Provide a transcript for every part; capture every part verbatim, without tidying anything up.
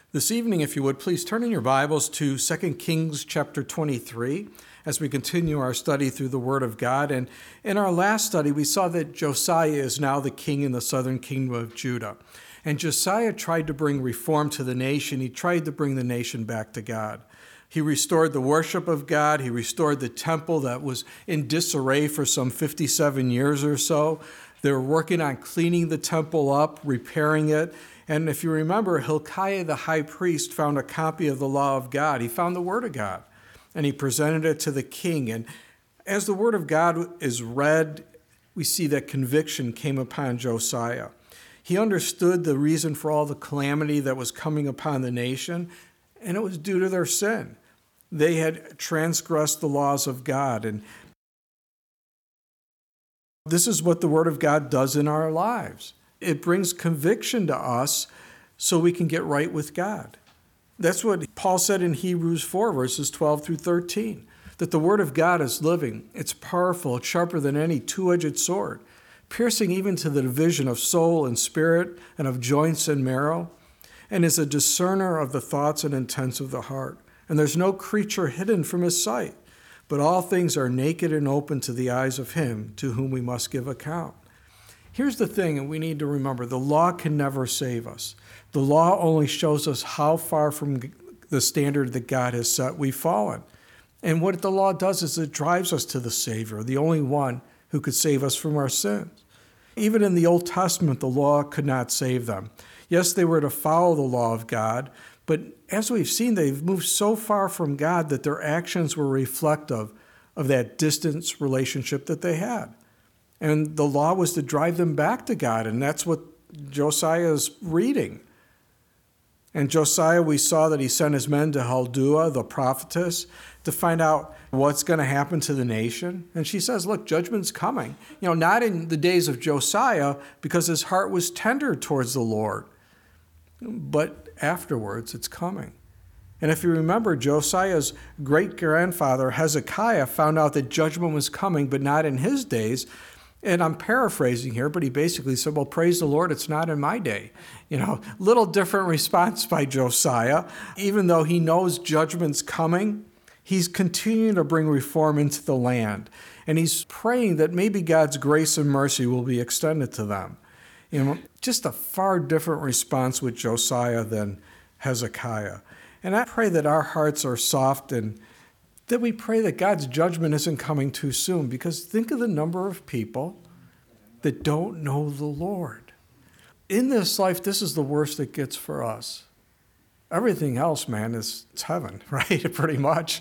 This evening, if you would, please turn in your Bibles to Second Kings chapter twenty-three as we continue our study through the Word of God. And in our last study, we saw that Josiah is now the king in the southern kingdom of Judah. And Josiah tried to bring reform to the nation. He tried to bring the nation back to God. He restored the worship of God. He restored the temple that was in disarray for some fifty-seven years or so. They were working on cleaning the temple up, repairing it. And if you remember, Hilkiah the high priest found a copy of the law of God. He found the word of God, and he presented it to the king. And as the word of God is read, we see that conviction came upon Josiah. He understood the reason for all the calamity that was coming upon the nation, and it was due to their sin. They had transgressed the laws of God. And this is what the word of God does in our lives. It brings conviction to us so we can get right with God. That's what Paul said in Hebrews four, verses twelve through thirteen, that the word of God is living. It's powerful. It's sharper than any two-edged sword, piercing even to the division of soul and spirit and of joints and marrow, and is a discerner of the thoughts and intents of the heart. And there's no creature hidden from his sight, but all things are naked and open to the eyes of him to whom we must give account. Here's the thing, and we need to remember, the law can never save us. The law only shows us how far from the standard that God has set we've fallen. And what the law does is it drives us to the Savior, the only one who could save us from our sins. Even in the Old Testament, the law could not save them. Yes, they were to follow the law of God, but as we've seen, they've moved so far from God that their actions were reflective of that distant relationship that they had. And the law was to drive them back to God, and that's what Josiah is reading. And Josiah, we saw that he sent his men to Huldah, the prophetess, to find out what's going to happen to the nation. And she says, look, judgment's coming. You know, not in the days of Josiah, because his heart was tender towards the Lord. But afterwards, it's coming. And if you remember, Josiah's great-grandfather, Hezekiah, found out that judgment was coming, but not in his days. And I'm paraphrasing here, but he basically said, well, praise the Lord, it's not in my day. You know, little different response by Josiah. Even though he knows judgment's coming, he's continuing to bring reform into the land. And he's praying that maybe God's grace and mercy will be extended to them. You know, just a far different response with Josiah than Hezekiah. And I pray that our hearts are soft and that we pray that God's judgment isn't coming too soon, because think of the number of people that don't know the Lord. In this life, this is the worst it gets for us. Everything else, man, is it's heaven, right? Pretty much.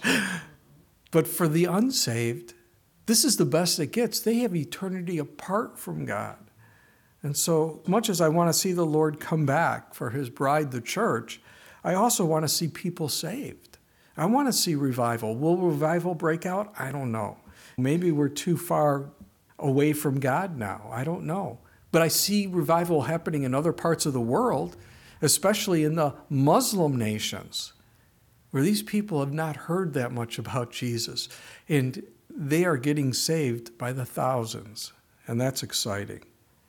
But for the unsaved, this is the best it gets. They have eternity apart from God. And so much as I want to see the Lord come back for his bride, the church, I also want to see people saved. I want to see revival. Will revival break out? I don't know. Maybe we're too far away from God now. I don't know. But I see revival happening in other parts of the world, especially in the Muslim nations, where these people have not heard that much about Jesus. And they are getting saved by the thousands. And that's exciting.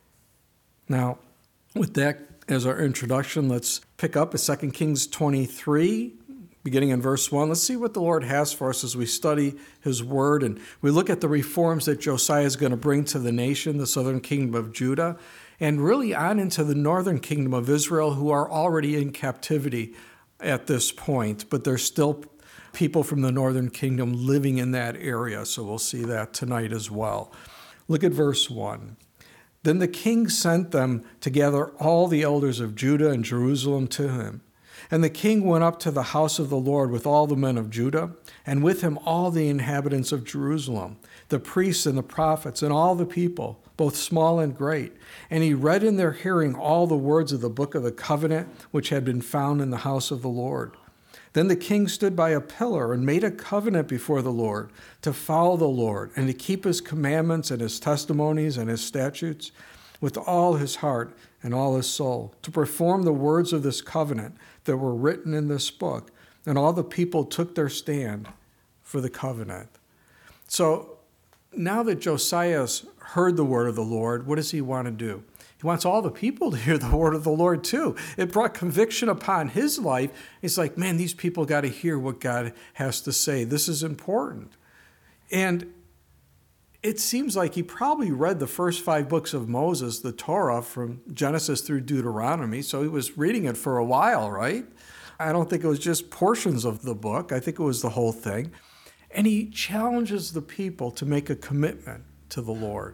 Now, with that as our introduction, let's pick up at Second Kings twenty-three. Beginning in verse one, let's see what the Lord has for us as we study his word and we look at the reforms that Josiah is going to bring to the nation, the southern kingdom of Judah, and really on into the northern kingdom of Israel, who are already in captivity at this point, but there's still people from the northern kingdom living in that area, so we'll see that tonight as well. Look at verse one. Then the king sent them to gather all the elders of Judah and Jerusalem to him. And the king went up to the house of the Lord with all the men of Judah, and with him all the inhabitants of Jerusalem, the priests and the prophets, and all the people, both small and great. And he read in their hearing all the words of the book of the covenant, which had been found in the house of the Lord. Then the king stood by a pillar and made a covenant before the Lord to follow the Lord and to keep his commandments and his testimonies and his statutes with all his heart and all his soul, to perform the words of this covenant that were written in this book. And all the people took their stand for the covenant. So now that Josiah's heard the word of the Lord, what does he want to do? He wants all the people to hear the word of the Lord too. It brought conviction upon his life. It's like, man, these people got to hear what God has to say. This is important. And it seems like he probably read the first five books of Moses, the Torah, from Genesis through Deuteronomy. So he was reading it for a while, right? I don't think it was just portions of the book. I think it was the whole thing. And he challenges the people to make a commitment to the Lord.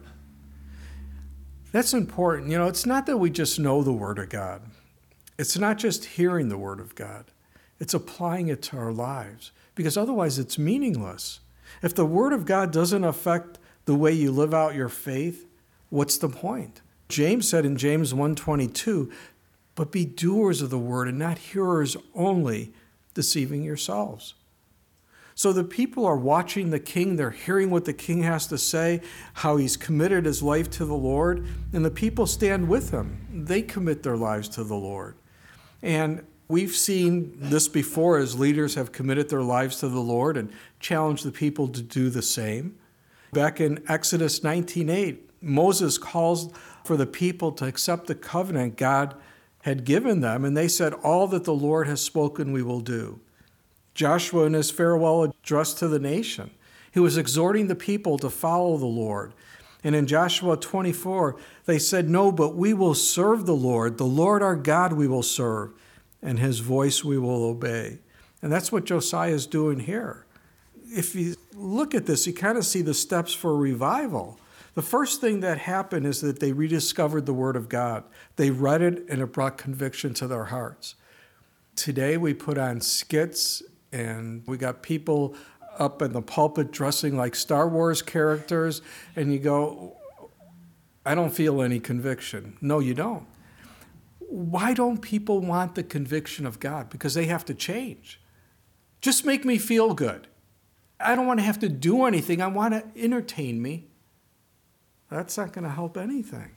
That's important. You know, it's not that we just know the Word of God. It's not just hearing the Word of God. It's applying it to our lives, because otherwise it's meaningless. If the Word of God doesn't affect the way you live out your faith, what's the point? James said in James one twenty-two, but be doers of the word and not hearers only, deceiving yourselves. So the people are watching the king. They're hearing what the king has to say, how he's committed his life to the Lord, and the people stand with him. They commit their lives to the Lord. And we've seen this before as leaders have committed their lives to the Lord and challenged the people to do the same. Back in Exodus nineteen eight, Moses calls for the people to accept the covenant God had given them, and they said, all that the Lord has spoken we will do. Joshua, in his farewell address to the nation, he was exhorting the people to follow the Lord. And in Joshua twenty-four, they said, no, but we will serve the Lord. The Lord our God we will serve, and his voice we will obey. And that's what Josiah is doing here. If you look at this, you kind of see the steps for revival. The first thing that happened is that they rediscovered the Word of God. They read it, and it brought conviction to their hearts. Today, we put on skits, and we got people up in the pulpit dressing like Star Wars characters, and you go, I don't feel any conviction. No, you don't. Why don't people want the conviction of God? Because they have to change. Just make me feel good. I don't want to have to do anything. I want to entertain me. That's not going to help anything.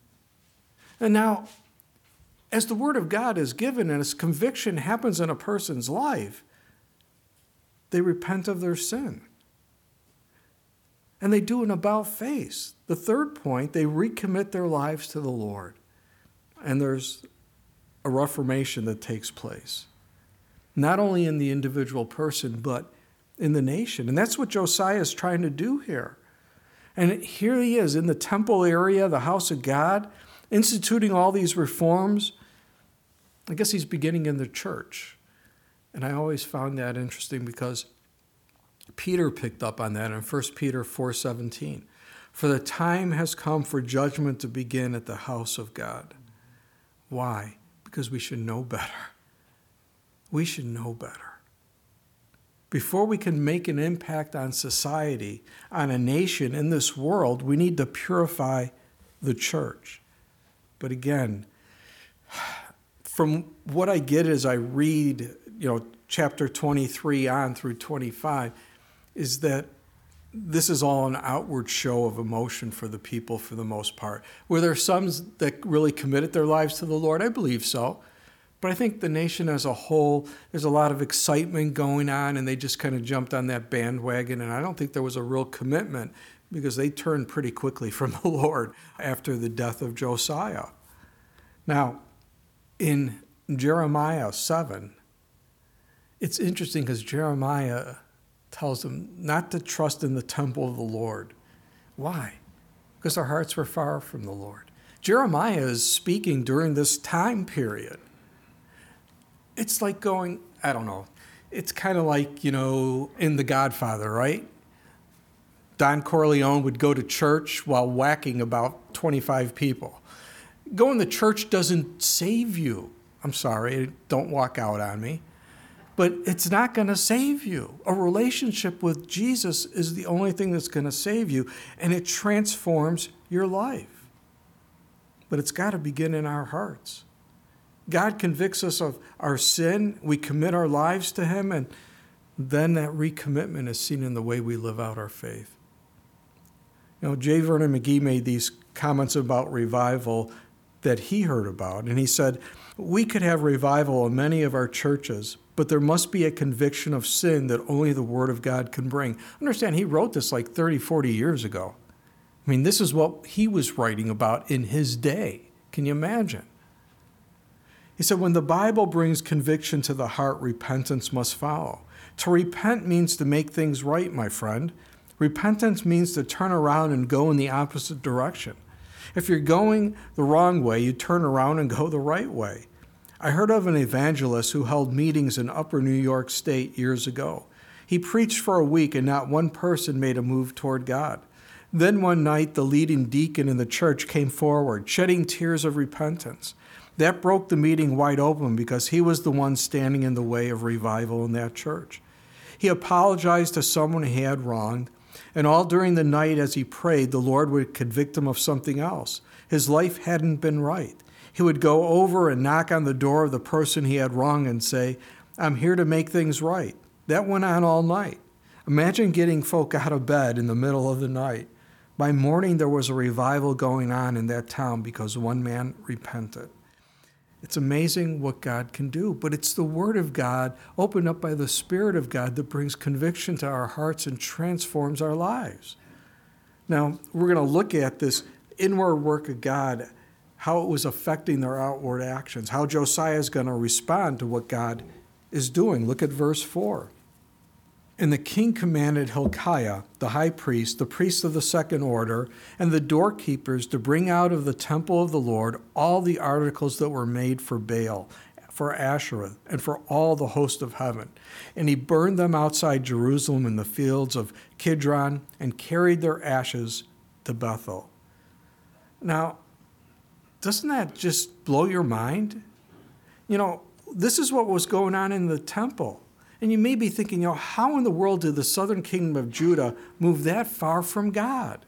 And now, as the Word of God is given and as conviction happens in a person's life, they repent of their sin. And they do an about face. The third point, they recommit their lives to the Lord. And there's a reformation that takes place, not only in the individual person, but in the nation. And that's what Josiah is trying to do here. And here he is in the temple area, the house of God, instituting all these reforms. I guess he's beginning in the church. And I always found that interesting because Peter picked up on that in First Peter four seventeen. For the time has come for judgment to begin at the house of God. Why? Because we should know better. We should know better. Before we can make an impact on society, on a nation, in this world, we need to purify the church. But again, from what I get as I read, you know, chapter twenty-three on through twenty-five, is that this is all an outward show of emotion for the people for the most part. Were there some that really committed their lives to the Lord? I believe so. But I think the nation as a whole, there's a lot of excitement going on, and they just kind of jumped on that bandwagon. And I don't think there was a real commitment because they turned pretty quickly from the Lord after the death of Josiah. Now, in Jeremiah seven, it's interesting because Jeremiah tells them not to trust in the temple of the Lord. Why? Because their hearts were far from the Lord. Jeremiah is speaking during this time period. It's like going, I don't know, it's kind of like, you know, in The Godfather, right? Don Corleone would go to church while whacking about twenty-five people. Going to church doesn't save you. I'm sorry, don't walk out on me. But it's not going to save you. A relationship with Jesus is the only thing that's going to save you, and it transforms your life. But it's got to begin in our hearts. God convicts us of our sin. We commit our lives to him, and then that recommitment is seen in the way we live out our faith. You know, J. Vernon McGee made these comments about revival that he heard about, and he said, we could have revival in many of our churches, but there must be a conviction of sin that only the Word of God can bring. Understand, he wrote this like thirty, forty years ago. I mean, this is what he was writing about in his day. Can you imagine? He said, when the Bible brings conviction to the heart, repentance must follow. To repent means to make things right, my friend. Repentance means to turn around and go in the opposite direction. If you're going the wrong way, you turn around and go the right way. I heard of an evangelist who held meetings in Upper New York State years ago. He preached for a week and not one person made a move toward God. Then one night, the leading deacon in the church came forward, shedding tears of repentance. That broke the meeting wide open because he was the one standing in the way of revival in that church. He apologized to someone he had wronged, and all during the night as he prayed, the Lord would convict him of something else. His life hadn't been right. He would go over and knock on the door of the person he had wronged and say, I'm here to make things right. That went on all night. Imagine getting folk out of bed in the middle of the night. By morning, there was a revival going on in that town because one man repented. It's amazing what God can do, but it's the Word of God, opened up by the Spirit of God, that brings conviction to our hearts and transforms our lives. Now, we're going to look at this inward work of God, how it was affecting their outward actions, how Josiah is going to respond to what God is doing. Look at verse four. And the king commanded Hilkiah, the high priest, the priest of the second order, and the doorkeepers to bring out of the temple of the Lord all the articles that were made for Baal, for Asherah, and for all the host of heaven. And he burned them outside Jerusalem in the fields of Kidron and carried their ashes to Bethel. Now, doesn't that just blow your mind? You know, this is what was going on in the temple. And you may be thinking, you know, how in the world did the southern kingdom of Judah move that far from God?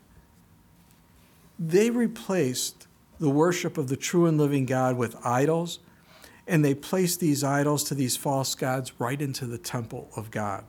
They replaced the worship of the true and living God with idols, and they placed these idols to these false gods right into the temple of God.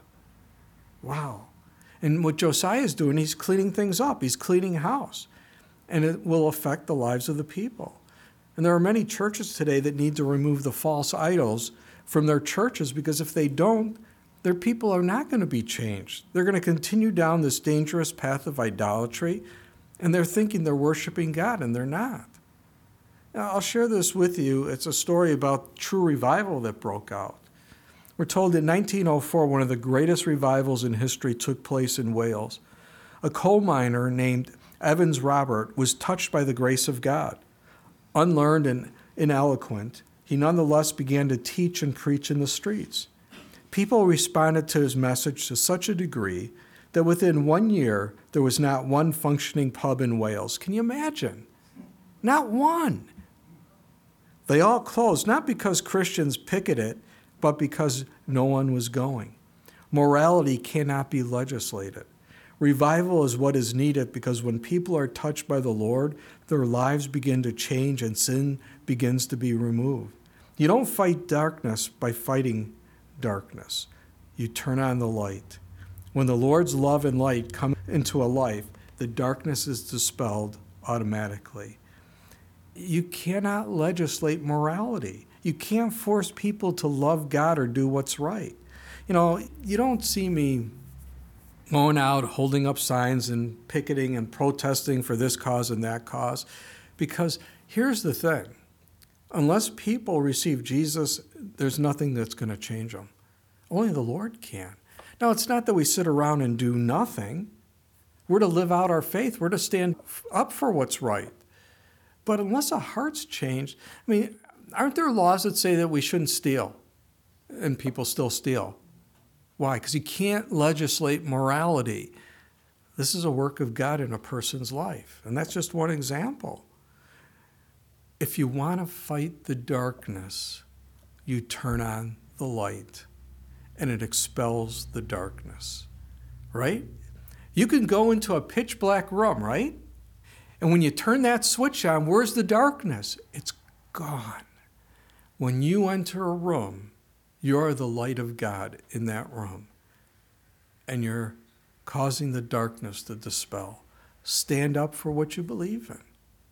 Wow. And what Josiah is doing, he's cleaning things up. He's cleaning house. And it will affect the lives of the people. And there are many churches today that need to remove the false idols from their churches, because if they don't, their people are not going to be changed. They're going to continue down this dangerous path of idolatry, and they're thinking they're worshiping God, and they're not. Now, I'll share this with you. It's a story about true revival that broke out. We're told in nineteen oh four, one of the greatest revivals in history took place in Wales. A coal miner named Evans Robert was touched by the grace of God. Unlearned and ineloquent, he nonetheless began to teach and preach in the streets. People responded to his message to such a degree that within one year, there was not one functioning pub in Wales. Can you imagine? Not one. They all closed, not because Christians picketed it, but because no one was going. Morality cannot be legislated. Revival is what is needed because when people are touched by the Lord, their lives begin to change and sin begins to be removed. You don't fight darkness by fighting darkness. You turn on the light. When the Lord's love and light come into a life, the darkness is dispelled automatically. You cannot legislate morality. You can't force people to love God or do what's right. You know, you don't see me going out, holding up signs and picketing and protesting for this cause and that cause, because here's the thing. Unless people receive Jesus, there's nothing that's going to change them. Only the Lord can. Now, it's not that we sit around and do nothing. We're to live out our faith. We're to stand up for what's right. But unless our heart's changed, I mean, aren't there laws that say that we shouldn't steal? And people still steal. Why? Because you can't legislate morality. This is a work of God in a person's life. And that's just one example. If you want to fight the darkness, you turn on the light, and it expels the darkness, right? You can go into a pitch black room, right? And when you turn that switch on, where's the darkness? It's gone. When you enter a room, you're the light of God in that room, and you're causing the darkness to dispel. Stand up for what you believe in.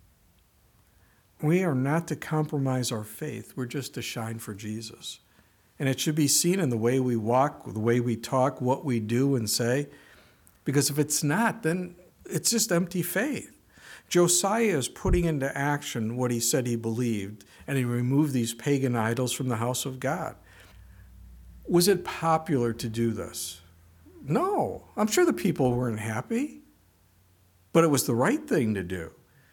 We are not to compromise our faith. We're just to shine for Jesus. And it should be seen in the way we walk, the way we talk, what we do and say. Because if it's not, then it's just empty faith. Josiah is putting into action what he said he believed, and he removed these pagan idols from the house of God. Was it popular to do this? No. I'm sure the people weren't happy, but it was the right thing to do.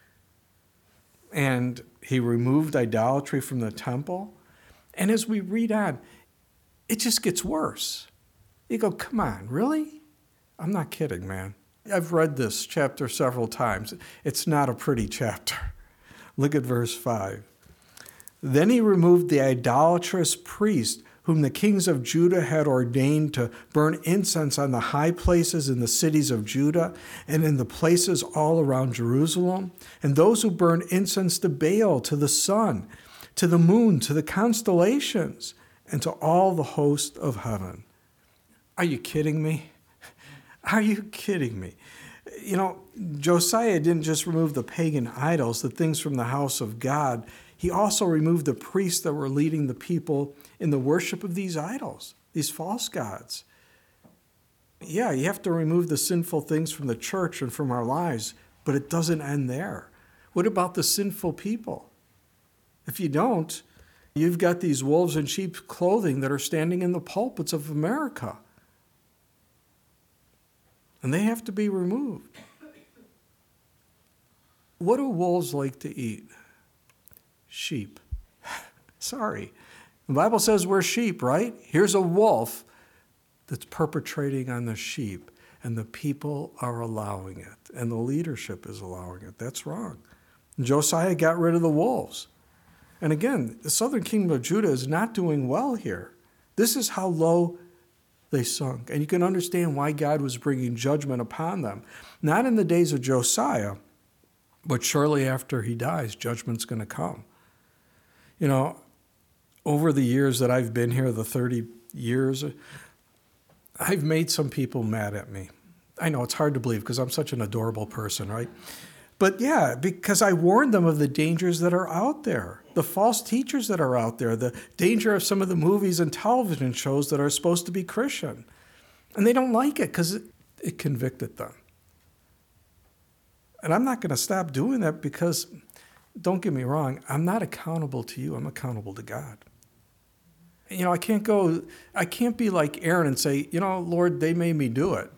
And he removed idolatry from the temple. And as we read on, it just gets worse. You go, come on, really? I'm not kidding, man. I've read this chapter several times. It's not a pretty chapter. Look at verse five. Then he removed the idolatrous priest whom the kings of Judah had ordained to burn incense on the high places in the cities of Judah and in the places all around Jerusalem, and those who burned incense to Baal, to the sun, to the moon, to the constellations, and to all the host of heaven. Are you kidding me? Are you kidding me? You know, Josiah didn't just remove the pagan idols, the things from the house of God. He also removed the priests that were leading the people in the worship of these idols, these false gods. Yeah, you have to remove the sinful things from the church and from our lives, but it doesn't end there. What about the sinful people? If you don't, you've got these wolves in sheep's clothing that are standing in the pulpits of America. And they have to be removed. What do wolves like to eat? Sheep. Sorry. The Bible says we're sheep, right? Here's a wolf that's perpetrating on the sheep, and the people are allowing it, and the leadership is allowing it. That's wrong. And Josiah got rid of the wolves. And again, the southern kingdom of Judah is not doing well here. This is how low they sunk. And you can understand why God was bringing judgment upon them. Not in the days of Josiah, but shortly after he dies, judgment's going to come. You know, over the years that I've been here, the thirty years, I've made some people mad at me. I know it's hard to believe because I'm such an adorable person, right? But yeah, because I warned them of the dangers that are out there, the false teachers that are out there, the danger of some of the movies and television shows that are supposed to be Christian. And they don't like it because it, it convicted them. And I'm not going to stop doing that because, don't get me wrong, I'm not accountable to you. I'm accountable to God. You know, I can't go, I can't be like Aaron and say, you know, Lord, they made me do it.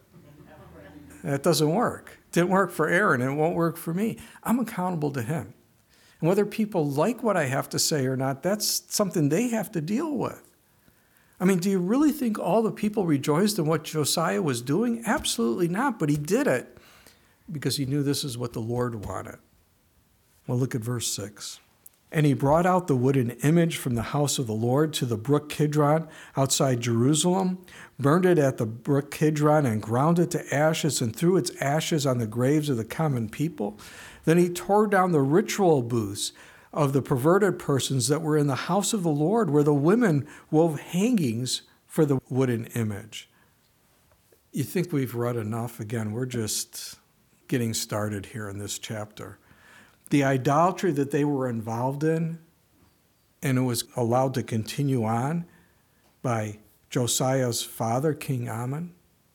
That doesn't work. It didn't work for Aaron, and it won't work for me. I'm accountable to him. And whether people like what I have to say or not, that's something they have to deal with. I mean, do you really think all the people rejoiced in what Josiah was doing? Absolutely not, but he did it because he knew this is what the Lord wanted. Well, look at verse six. And he brought out the wooden image from the house of the Lord to the brook Kidron outside Jerusalem, burned it at the brook Kidron, and ground it to ashes, and threw its ashes on the graves of the common people. Then he tore down the ritual booths of the perverted persons that were in the house of the Lord, where the women wove hangings for the wooden image. You think we've read enough? Again, we're just getting started here in this chapter. The idolatry that they were involved in, and it was allowed to continue on by Josiah's father, King Amon.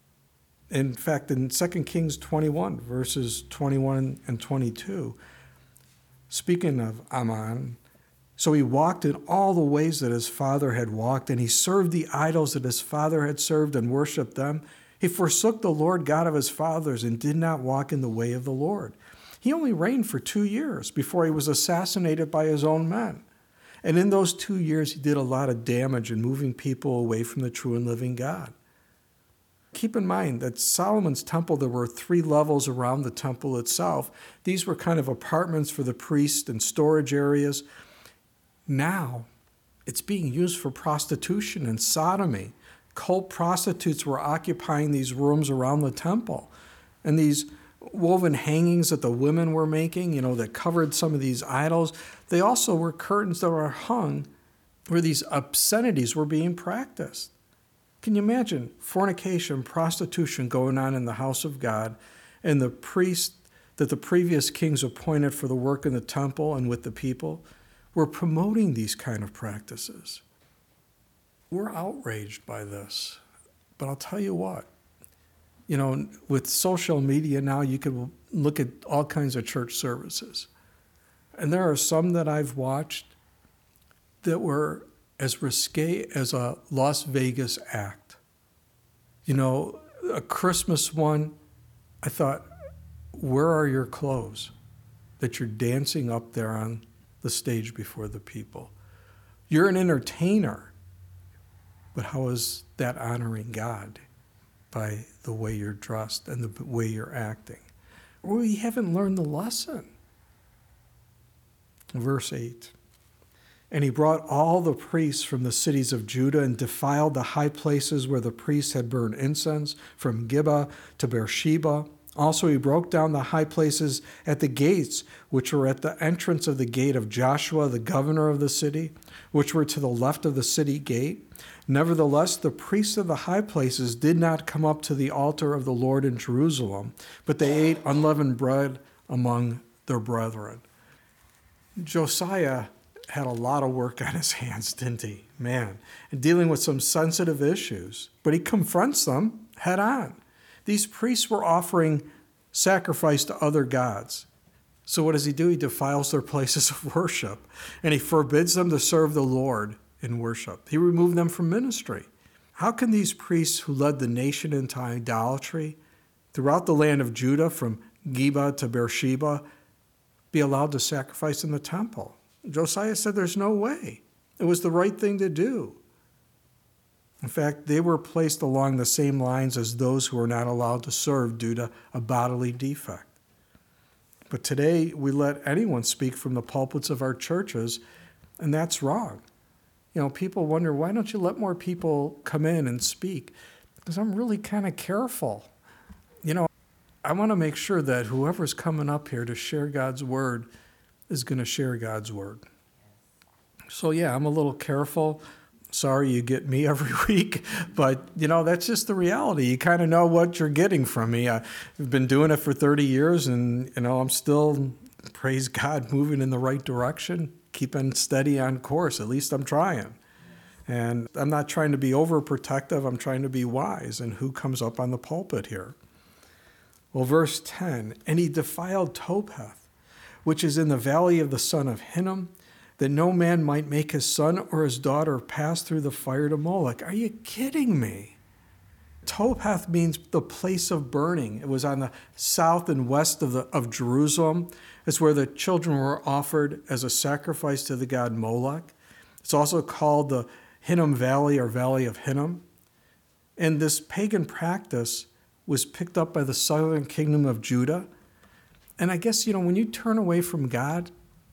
In fact, in Second Kings twenty-one, verses twenty-one and twenty-two, speaking of Amon, so he walked in all the ways that his father had walked, and he served the idols that his father had served and worshiped them. He forsook the Lord God of his fathers and did not walk in the way of the Lord. He only reigned for two years before he was assassinated by his own men. And in those two years, he did a lot of damage in moving people away from the true and living God. Keep in mind that Solomon's temple, there were three levels around the temple itself. These were kind of apartments for the priests and storage areas. Now, it's being used for prostitution and sodomy. Cult prostitutes were occupying these rooms around the temple. And these woven hangings that the women were making, you know, that covered some of these idols, they also were curtains that were hung where these obscenities were being practiced. Can you imagine fornication, prostitution going on in the house of God, and the priests that the previous kings appointed for the work in the temple and with the people were promoting these kind of practices? We're outraged by this. But I'll tell you what, you know, with social media now, you can look at all kinds of church services. And there are some that I've watched that were as risque as a Las Vegas act. You know, a Christmas one, I thought, where are your clothes that you're dancing up there on the stage before the people? You're an entertainer, but how is that honoring God? By the way you're dressed and the way you're acting. We haven't learned the lesson. Verse eight. And he brought all the priests from the cities of Judah and defiled the high places where the priests had burned incense, from Gibeah to Beersheba. Also he broke down the high places at the gates, which were at the entrance of the gate of Joshua, the governor of the city, which were to the left of the city gate. Nevertheless, the priests of the high places did not come up to the altar of the Lord in Jerusalem, but they ate unleavened bread among their brethren. Josiah had a lot of work on his hands, didn't he? Man, and dealing with some sensitive issues, but he confronts them head on. These priests were offering sacrifice to other gods. So what does he do? He defiles their places of worship, and he forbids them to serve the Lord in worship. He removed them from ministry. How can these priests who led the nation into idolatry throughout the land of Judah, from Gibeah to Beersheba, be allowed to sacrifice in the temple? Josiah said there's no way. It was the right thing to do. In fact, they were placed along the same lines as those who were not allowed to serve due to a bodily defect. But today, we let anyone speak from the pulpits of our churches, and that's wrong. You know, people wonder, why don't you let more people come in and speak? Because I'm really kind of careful. You know, I want to make sure that whoever's coming up here to share God's word is going to share God's word. So yeah, I'm a little careful. Sorry you get me every week, but you know, that's just the reality. You kind of know what you're getting from me. I've been doing it for thirty years, and you know, I'm still, praise God, moving in the right direction, keeping steady on course. At least I'm trying. And I'm not trying to be overprotective. I'm trying to be wise in who comes up on the pulpit here. Well, verse ten, and he defiled Topheth, which is in the valley of the son of Hinnom, that no man might make his son or his daughter pass through the fire to Moloch. Are you kidding me? Topheth means the place of burning. It was on the south and west of, the, of Jerusalem. It's where the children were offered as a sacrifice to the god Moloch. It's also called the Hinnom Valley or Valley of Hinnom. And this pagan practice was picked up by the southern kingdom of Judah. And I guess, you know, when you turn away from God,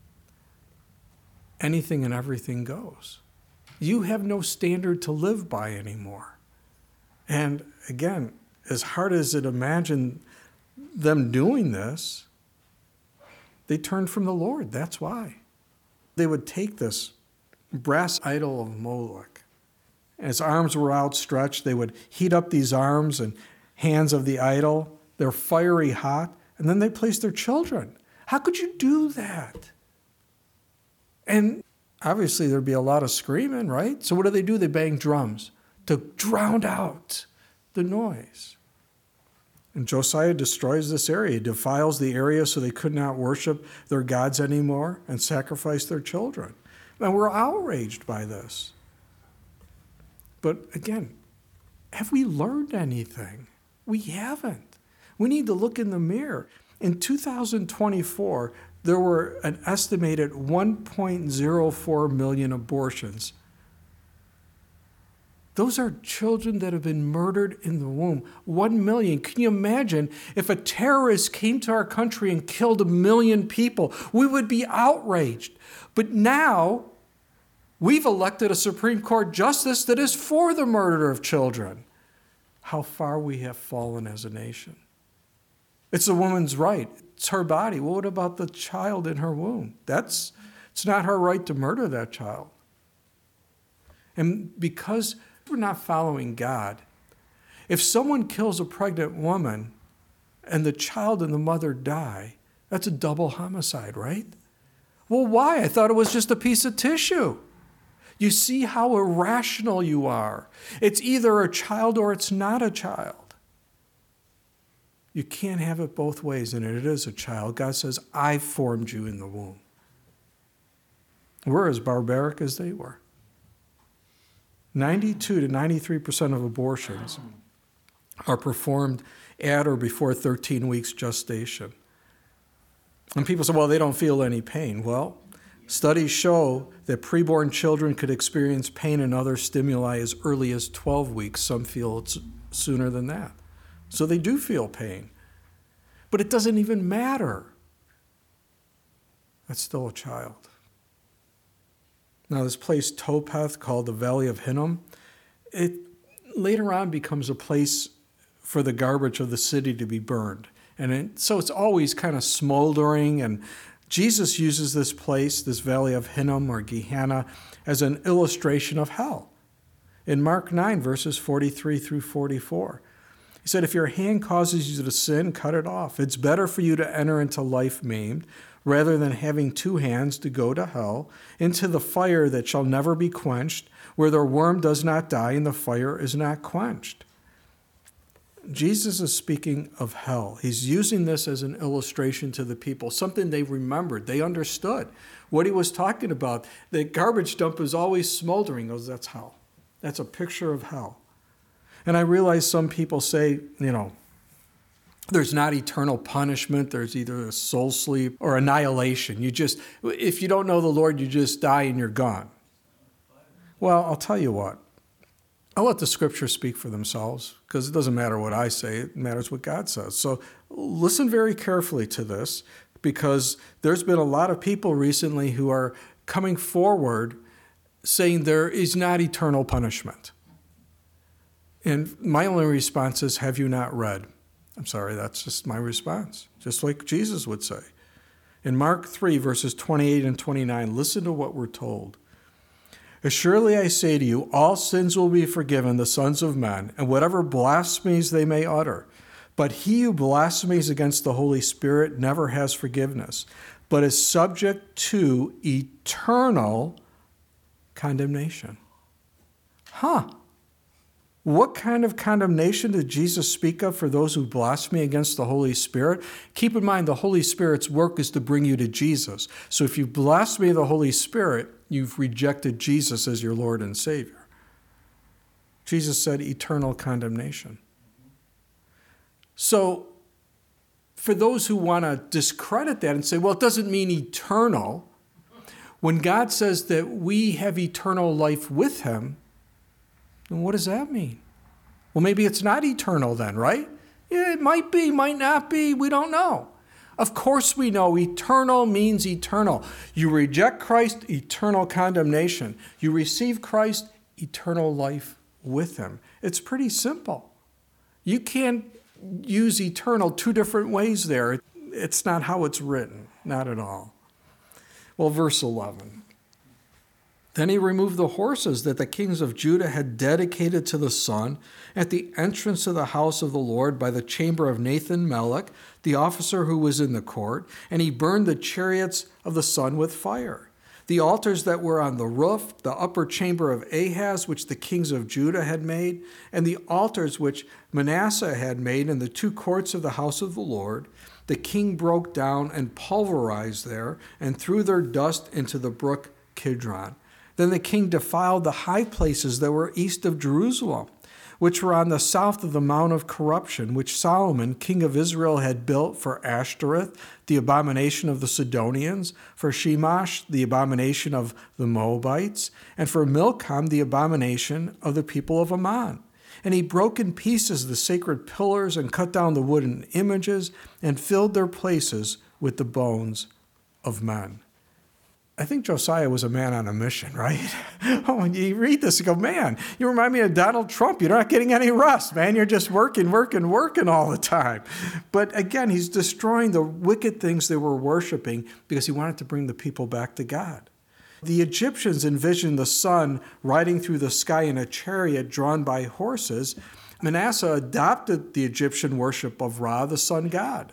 anything and everything goes. You have no standard to live by anymore. And again, as hard as it imagined them doing this, they turned from the Lord. That's why. They would take this brass idol of Moloch. As arms were outstretched, they would heat up these arms and hands of the idol. They're fiery hot. And then they place their children. How could you do that? And obviously there'd be a lot of screaming, right? So what do they do? They bang drums to drown out the noise. And Josiah destroys this area. He defiles the area so they could not worship their gods anymore and sacrifice their children. And we're outraged by this. But again, have we learned anything? We haven't. We need to look in the mirror. In two thousand twenty-four, there were an estimated one point zero four million abortions. Those are children that have been murdered in the womb. One million. Can you imagine if a terrorist came to our country and killed a million people? We would be outraged. But now, we've elected a Supreme Court justice that is for the murder of children. How far we have fallen as a nation. It's a woman's right. It's her body. Well, what about the child in her womb? That's, it's not her right to murder that child. And because we're not following God, if someone kills a pregnant woman and the child and the mother die, that's a double homicide, right? Well, why? I thought it was just a piece of tissue. You see how irrational you are. It's either a child or it's not a child. You can't have it both ways, and it is a child. God says, I formed you in the womb. We're as barbaric as they were. ninety-two to ninety-three percent of abortions are performed at or before thirteen weeks gestation. And people say, well, they don't feel any pain. Well, studies show that preborn children could experience pain and other stimuli as early as twelve weeks. Some feel it's sooner than that. So they do feel pain. But it doesn't even matter. That's still a child. Now, this place, Topeth, called the Valley of Hinnom, it later on becomes a place for the garbage of the city to be burned. And it, so it's always kind of smoldering. And Jesus uses this place, this Valley of Hinnom or Gehenna, as an illustration of hell. In Mark nine, verses forty-three through forty-four, he said, if your hand causes you to sin, cut it off. It's better for you to enter into life maimed, rather than having two hands to go to hell, into the fire that shall never be quenched, where the worm does not die and the fire is not quenched. Jesus is speaking of hell. He's using this as an illustration to the people, something they remembered. They understood what he was talking about. The garbage dump is always smoldering. He goes, that's hell. That's a picture of hell. And I realize some people say, you know, there's not eternal punishment. There's either a soul sleep or annihilation. You just, if you don't know the Lord, you just die and you're gone. Well, I'll tell you what. I'll let the scriptures speak for themselves, because it doesn't matter what I say. It matters what God says. So listen very carefully to this, because there's been a lot of people recently who are coming forward saying there is not eternal punishment. And my only response is, have you not read? I'm sorry, that's just my response, just like Jesus would say. In Mark three, verses twenty-eight and twenty-nine, listen to what we're told. Surely I say to you, all sins will be forgiven the sons of men, and whatever blasphemies they may utter. But he who blasphemies against the Holy Spirit never has forgiveness, but is subject to eternal condemnation. Huh. What kind of condemnation did Jesus speak of for those who blaspheme against the Holy Spirit? Keep in mind, the Holy Spirit's work is to bring you to Jesus. So if you blaspheme the Holy Spirit, you've rejected Jesus as your Lord and Savior. Jesus said eternal condemnation. So for those who want to discredit that and say, well, it doesn't mean eternal, when God says that we have eternal life with him, then what does that mean? Well, maybe it's not eternal then, right? Yeah, it might be, might not be, we don't know. Of course we know eternal means eternal. You reject Christ, eternal condemnation. You receive Christ, eternal life with him. It's pretty simple. You can't use eternal two different ways there. It's not how it's written, not at all. Well, verse eleven. Then he removed the horses that the kings of Judah had dedicated to the sun at the entrance of the house of the Lord by the chamber of Nathan Melech, the officer who was in the court, and he burned the chariots of the sun with fire. The altars that were on the roof, the upper chamber of Ahaz, which the kings of Judah had made, and the altars which Manasseh had made in the two courts of the house of the Lord, the king broke down and pulverized there and threw their dust into the brook Kidron. Then the king defiled the high places that were east of Jerusalem, which were on the south of the Mount of Corruption, which Solomon, king of Israel, had built for Ashtoreth, the abomination of the Sidonians, for Shemash, the abomination of the Moabites, and for Milcom, the abomination of the people of Ammon. And he broke in pieces the sacred pillars and cut down the wooden images and filled their places with the bones of men. I think Josiah was a man on a mission, right? Oh, when you read this, you go, man, you remind me of Donald Trump. You're not getting any rest, man. You're just working, working, working all the time. But again, he's destroying the wicked things they were worshiping because he wanted to bring the people back to God. The Egyptians envisioned the sun riding through the sky in a chariot drawn by horses. Manasseh adopted the Egyptian worship of Ra, the sun god.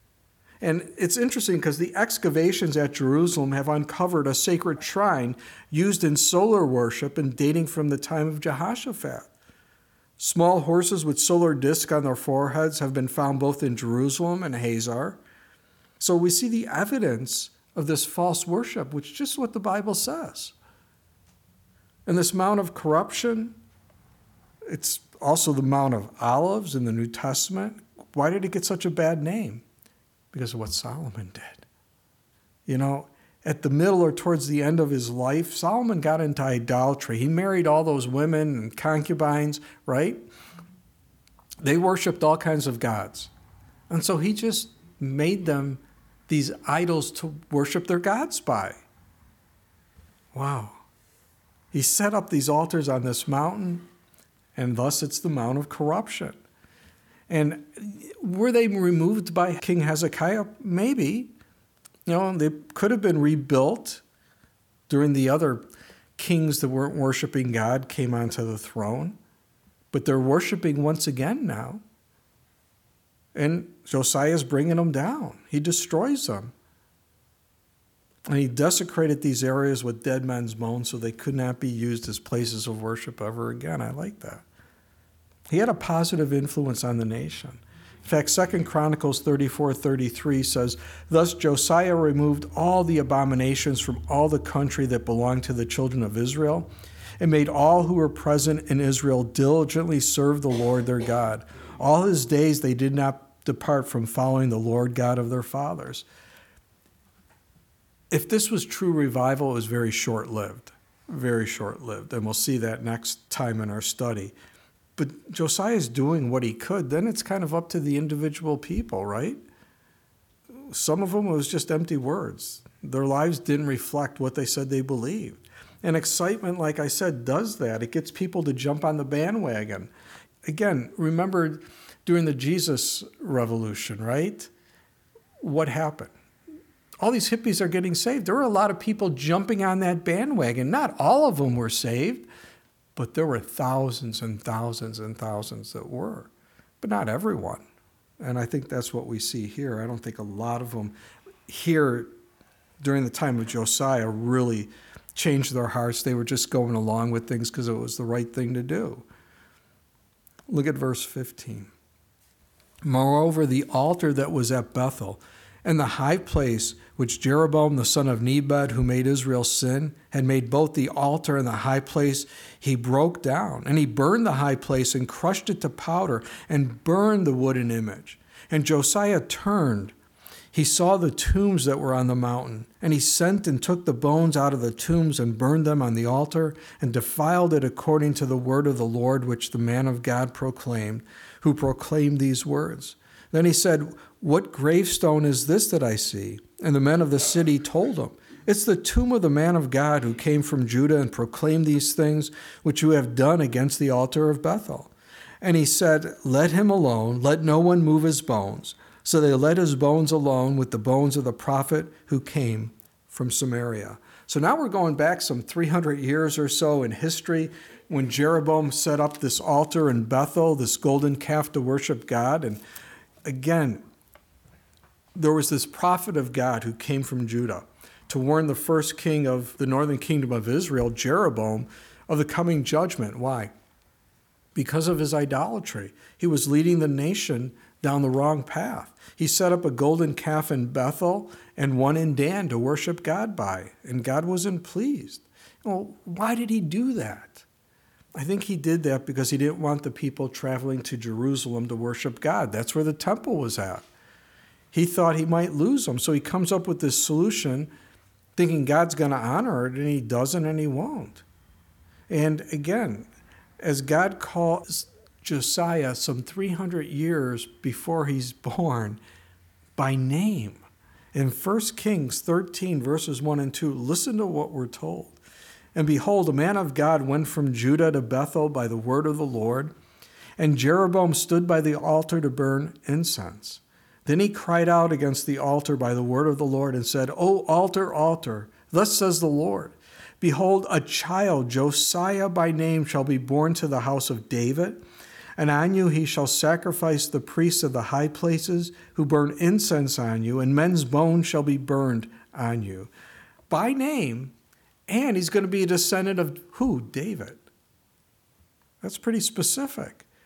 And it's interesting because the excavations at Jerusalem have uncovered a sacred shrine used in solar worship and dating from the time of Jehoshaphat. Small horses with solar discs on their foreheads have been found both in Jerusalem and Hazor. So we see the evidence of this false worship, which is just what the Bible says. And this Mount of Corruption, it's also the Mount of Olives in the New Testament. Why did it get such a bad name? Because of what Solomon did. You know, at the middle or towards the end of his life, Solomon got into idolatry. He married all those women and concubines, right? They worshiped all kinds of gods. And so he just made them these idols to worship their gods by. Wow. He set up these altars on this mountain, and thus it's the Mount of Corruption. And were they removed by King Hezekiah? Maybe. You know, they could have been rebuilt during the other kings that weren't worshiping God came onto the throne. But they're worshiping once again now. And Josiah's bringing them down. He destroys them. And he desecrated these areas with dead men's bones so they could not be used as places of worship ever again. I like that. He had a positive influence on the nation. In fact, Second Chronicles thirty-four thirty-three says, "Thus Josiah removed all the abominations from all the country that belonged to the children of Israel, and made all who were present in Israel diligently serve the Lord their God. All his days they did not depart from following the Lord God of their fathers." If this was true revival, it was very short-lived, very short-lived. And we'll see that next time in our study. But Josiah's doing what he could. Then it's kind of up to the individual people, right? Some of them it was just empty words. Their lives didn't reflect what they said they believed. And excitement, like I said, does that. It gets people to jump on the bandwagon. Again, remember during the Jesus Revolution, right? What happened? All these hippies are getting saved. There were a lot of people jumping on that bandwagon. Not all of them were saved, but there were thousands and thousands and thousands that were, but not everyone. And I think that's what we see here. I don't think a lot of them here during the time of Josiah really changed their hearts. They were just going along with things because it was the right thing to do. Look at verse fifteen. "Moreover, the altar that was at Bethel, and the high place which Jeroboam the son of Nebat, who made Israel sin, had made both the altar and the high place, he broke down. And he burned the high place and crushed it to powder and burned the wooden image. And Josiah turned. He saw the tombs that were on the mountain. And he sent and took the bones out of the tombs and burned them on the altar and defiled it according to the word of the Lord, which the man of God proclaimed, who proclaimed these words. Then he said, 'What gravestone is this that I see?' And the men of the city told him, 'It's the tomb of the man of God who came from Judah and proclaimed these things which you have done against the altar of Bethel.' And he said, 'Let him alone, let no one move his bones.' So they let his bones alone with the bones of the prophet who came from Samaria." So now we're going back some three hundred years or so in history when Jeroboam set up this altar in Bethel, this golden calf to worship God. And again, there was this prophet of God who came from Judah to warn the first king of the northern kingdom of Israel, Jeroboam, of the coming judgment. Why? Because of his idolatry. He was leading the nation down the wrong path. He set up a golden calf in Bethel and one in Dan to worship God by, and God wasn't pleased. Well, why did he do that? I think he did that because he didn't want the people traveling to Jerusalem to worship God. That's where the temple was at. He thought he might lose them, so he comes up with this solution thinking God's going to honor it, and he doesn't and he won't. And again, as God calls Josiah some three hundred years before he's born by name, in First Kings thirteen, verses one and two, listen to what we're told. "And behold, a man of God went from Judah to Bethel by the word of the Lord, and Jeroboam stood by the altar to burn incense. Then he cried out against the altar by the word of the Lord and said, 'O altar, altar, thus says the Lord, behold, a child, Josiah by name, shall be born to the house of David, and on you he shall sacrifice the priests of the high places who burn incense on you, and men's bones shall be burned on you.'" By name, and he's going to be a descendant of who? David. That's pretty specific.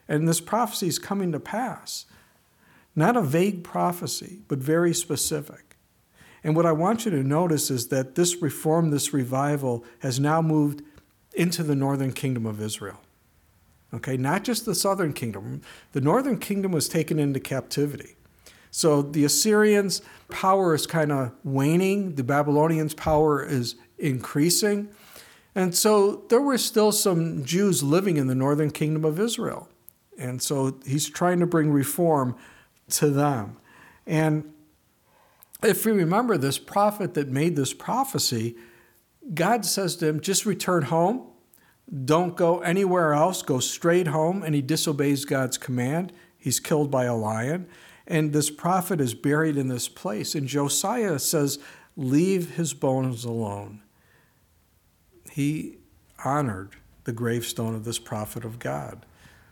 And this prophecy is coming to pass. Not a vague prophecy, but very specific. And what I want you to notice is that this reform, this revival, has now moved into the northern kingdom of Israel. Okay, not just the southern kingdom. The northern kingdom was taken into captivity. So the Assyrians' power is kind of waning. The Babylonians' power is increasing. And so there were still some Jews living in the northern kingdom of Israel. And so he's trying to bring reform to them. And if you remember, this prophet that made this prophecy, God says to him, just return home. Don't go anywhere else. Go straight home. And he disobeys God's command. He's killed by a lion. And this prophet is buried in this place. And Josiah says, leave his bones alone. He honored the gravestone of this prophet of God.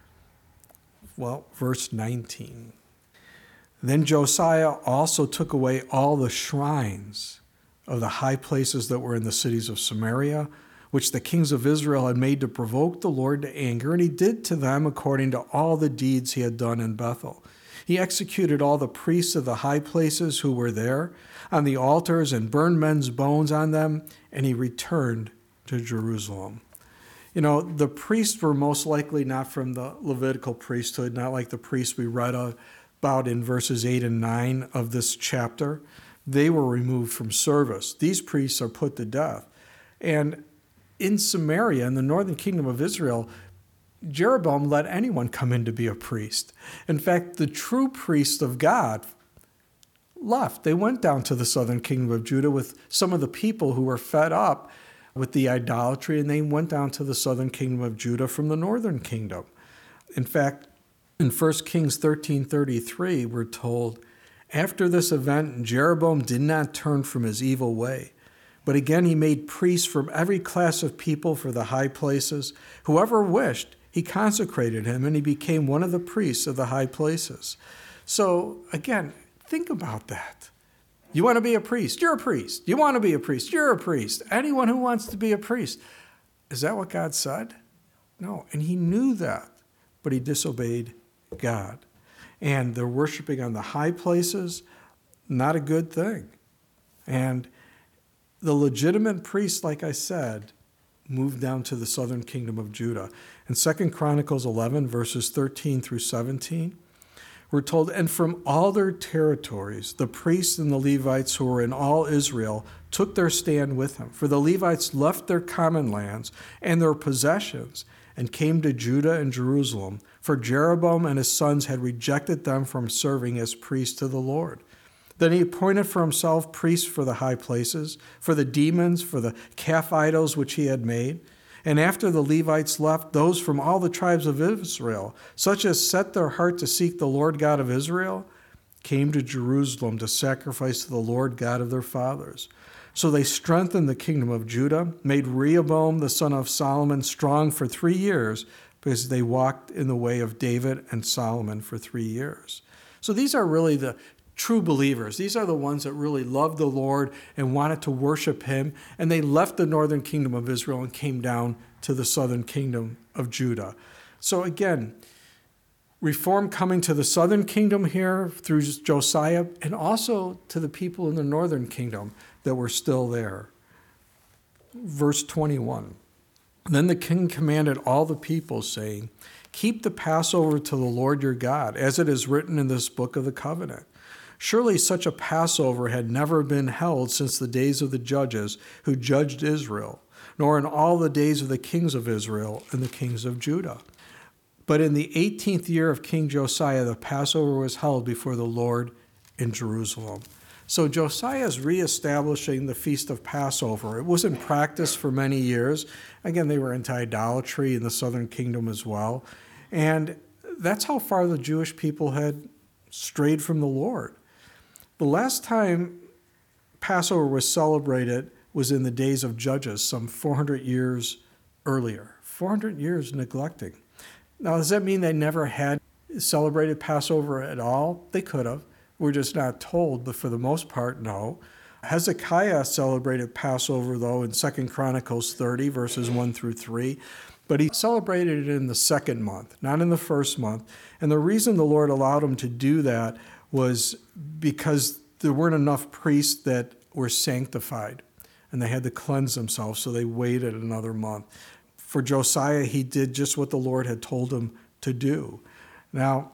Well, verse nineteen. Then Josiah also took away all the shrines of the high places that were in the cities of Samaria, which the kings of Israel had made to provoke the Lord to anger, and he did to them according to all the deeds he had done in Bethel. He executed all the priests of the high places who were there on the altars and burned men's bones on them, and he returned to Jerusalem. You know, the priests were most likely not from the Levitical priesthood, not like the priests we read about in verses eight and nine of this chapter. They were removed from service. These priests are put to death. And in Samaria, in the northern kingdom of Israel, Jeroboam let anyone come in to be a priest. In fact, the true priests of God left. They went down to the southern kingdom of Judah with some of the people who were fed up with the idolatry, and they went down to the southern kingdom of Judah from the northern kingdom. In fact, in First Kings thirteen thirty-three, we're told, after this event, Jeroboam did not turn from his evil way. But again, he made priests from every class of people for the high places. Whoever wished, he consecrated him, and he became one of the priests of the high places. So again, think about that. You want to be a priest? You're a priest. You want to be a priest? You're a priest. Anyone who wants to be a priest. Is that what God said? No. And he knew that, but he disobeyed God. And they're worshiping on the high places, not a good thing. And the legitimate priests, like I said, moved down to the southern kingdom of Judah. In Second Chronicles eleven, verses thirteen through seventeen, we're told, and from all their territories, the priests and the Levites who were in all Israel took their stand with him. For the Levites left their common lands and their possessions and came to Judah and Jerusalem, for Jeroboam and his sons had rejected them from serving as priests to the Lord. Then he appointed for himself priests for the high places, for the demons, for the calf idols which he had made. And after the Levites left, those from all the tribes of Israel, such as set their heart to seek the Lord God of Israel, came to Jerusalem to sacrifice to the Lord God of their fathers. So they strengthened the kingdom of Judah, made Rehoboam the son of Solomon strong for three years, because they walked in the way of David and Solomon for three years. So these are really the true believers. These are the ones that really loved the Lord and wanted to worship him. And they left the northern kingdom of Israel and came down to the southern kingdom of Judah. So again, reform coming to the southern kingdom here through Josiah, and also to the people in the northern kingdom that were still there. Verse twenty-one. Then the king commanded all the people, saying, keep the Passover to the Lord your God, as it is written in this book of the covenant. Surely such a Passover had never been held since the days of the judges who judged Israel, nor in all the days of the kings of Israel and the kings of Judah. But in the eighteenth year of King Josiah, the Passover was held before the Lord in Jerusalem. So Josiah is reestablishing the Feast of Passover. It was in practice for many years. Again, they were into idolatry in the southern kingdom as well. And that's how far the Jewish people had strayed from the Lord. The last time Passover was celebrated was in the days of Judges, some four hundred years earlier. four hundred years neglecting. Now, does that mean they never had celebrated Passover at all? They could have. We're just not told, but for the most part, no. Hezekiah celebrated Passover, though, in Second Chronicles thirty, verses one through three. But he celebrated it in the second month, not in the first month. And the reason the Lord allowed him to do that was because there weren't enough priests that were sanctified, and they had to cleanse themselves, so they waited another month. For Josiah, he did just what the Lord had told him to do. Now,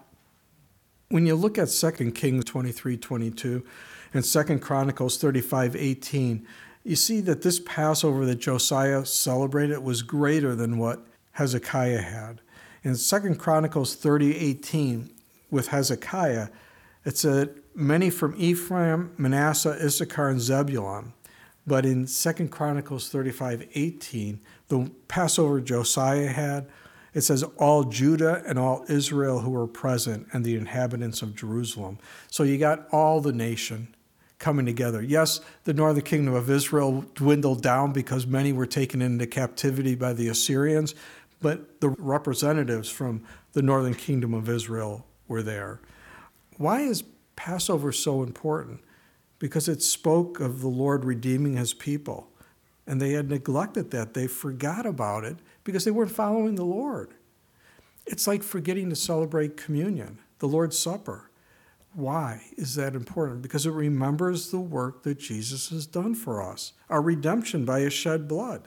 when you look at Second Kings twenty-three twenty-two and Second Chronicles thirty-five eighteen, you see that this Passover that Josiah celebrated was greater than what Hezekiah had. In Second Chronicles thirty eighteen, with Hezekiah, it said, many from Ephraim, Manasseh, Issachar, and Zebulun. But in Second Chronicles thirty-five eighteen, the Passover Josiah had, it says, all Judah and all Israel who were present and the inhabitants of Jerusalem. So you got all the nation coming together. Yes, the northern kingdom of Israel dwindled down because many were taken into captivity by the Assyrians, but the representatives from the northern kingdom of Israel were there. Why is Passover so important? Because it spoke of the Lord redeeming his people. And they had neglected that. They forgot about it because they weren't following the Lord. It's like forgetting to celebrate communion, the Lord's Supper. Why is that important? Because it remembers the work that Jesus has done for us, our redemption by his shed blood.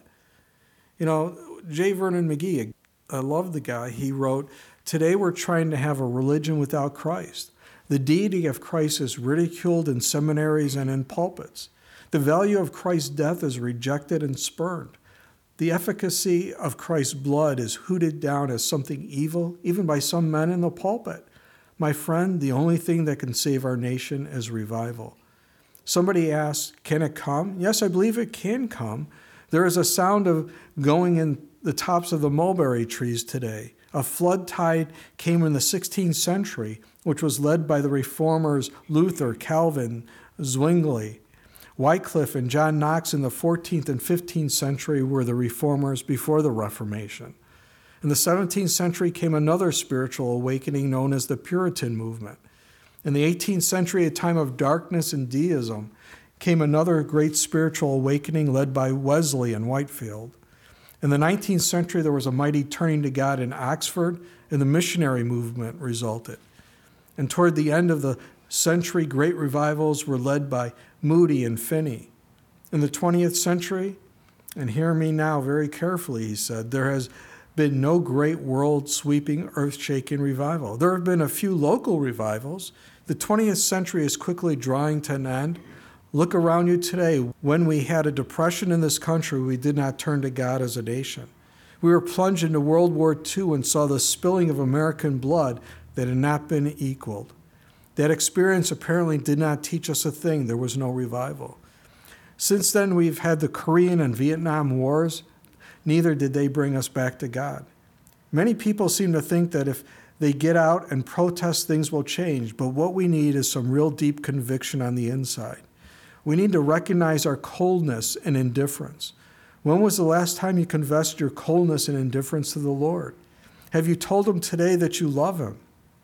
You know, J. Vernon McGee, I love the guy, he wrote, today we're trying to have a religion without Christ. The deity of Christ is ridiculed in seminaries and in pulpits. The value of Christ's death is rejected and spurned. The efficacy of Christ's blood is hooted down as something evil, even by some men in the pulpit. My friend, the only thing that can save our nation is revival. Somebody asked, can it come? Yes, I believe it can come. There is a sound of going in the tops of the mulberry trees today. A flood tide came in the sixteenth century, which was led by the reformers Luther, Calvin, Zwingli. Wycliffe and John Knox in the fourteenth and fifteenth century were the reformers before the Reformation. In the seventeenth century came another spiritual awakening known as the Puritan movement. In the eighteenth century, a time of darkness and deism, came another great spiritual awakening led by Wesley and Whitefield. In the nineteenth century, there was a mighty turning to God in Oxford, and the missionary movement resulted. And toward the end of the century, great revivals were led by Moody and Finney. In the twentieth century, and hear me now very carefully, he said, there has been no great world-sweeping, earth-shaking revival. There have been a few local revivals. The twentieth century is quickly drawing to an end. Look around you today. When we had a depression in this country, we did not turn to God as a nation. We were plunged into World War Two and saw the spilling of American blood that had not been equaled. That experience apparently did not teach us a thing. There was no revival. Since then, we've had the Korean and Vietnam Wars. Neither did they bring us back to God. Many people seem to think that if they get out and protest, things will change. But what we need is some real deep conviction on the inside. We need to recognize our coldness and indifference. When was the last time you confessed your coldness and indifference to the Lord? Have you told him today that you love him?